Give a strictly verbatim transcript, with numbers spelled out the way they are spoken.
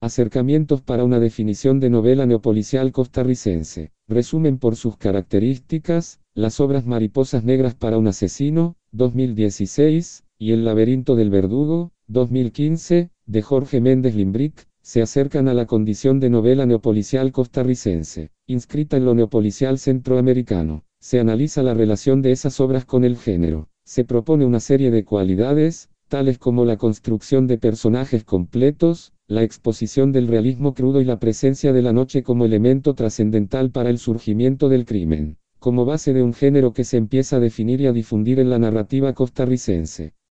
Acercamientos para una definición de novela neopolicial costarricense. Resumen por sus características, las obras Mariposas Negras para un asesino, dos mil dieciséis, y El laberinto del verdugo, dos mil quince, de Jorge Méndez Limbrick, se acercan a la condición de novela neopolicial costarricense, inscrita en lo neopolicial centroamericano. Se analiza la relación de esas obras con el género. Se propone una serie de cualidades, tales como la construcción de personajes completos, la exposición del realismo crudo y la presencia de la noche como elemento trascendental para el surgimiento del crimen, como base de un género que se empieza a definir y a difundir en la narrativa costarricense.